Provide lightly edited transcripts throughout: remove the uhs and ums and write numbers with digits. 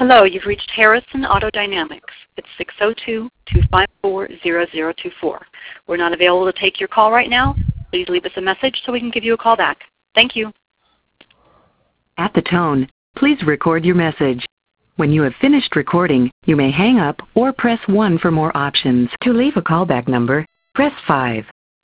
Hello, you've reached Harrison Auto Dynamics. It's 602-254-0024. We're not available to take your call right now. Please leave us a message so we can give you a call back. Thank you. At the tone, please record your message. When you have finished recording, you may hang up or press 1 for more options. To leave a callback number, press 5.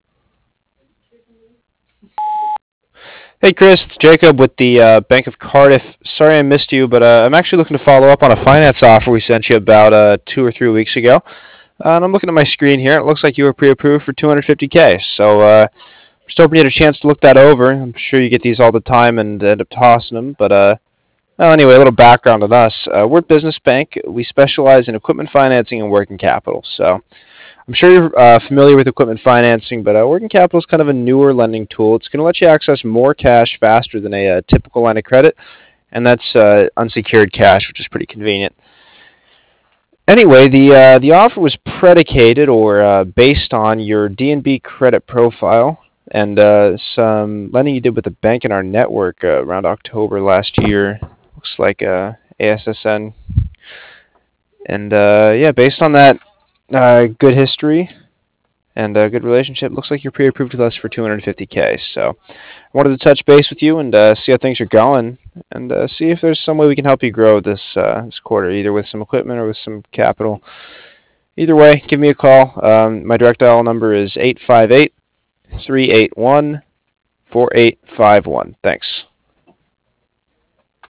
Hey Chris, it's Jacob with the Bank of Cardiff. Sorry I missed you, but I'm actually looking to follow up on a finance offer we sent you about 2 or 3 weeks ago. And I'm looking at my screen here. It looks like you were pre-approved for $250K. So just hoping you had a chance to look that over. I'm sure you get these all the time and end up tossing them. But well, anyway, a little background on us. We're a business bank. We specialize in equipment financing and working capital. So I'm sure you're familiar with equipment financing, but working capital is kind of a newer lending tool. It's going to let you access more cash faster than a typical line of credit, and that's unsecured cash, which is pretty convenient. Anyway, the offer was predicated or based on your D&B credit profile and some lending you did with a bank in our network around October last year. Looks like ASSN. And yeah, based on that good history and a good relationship, looks like you're pre-approved with us for $250K. So I wanted to touch base with you and see how things are going and see if there's some way we can help you grow this quarter, either with some equipment or with some capital. Either way, give me a call. My direct dial number is 858-381-4851. Thanks.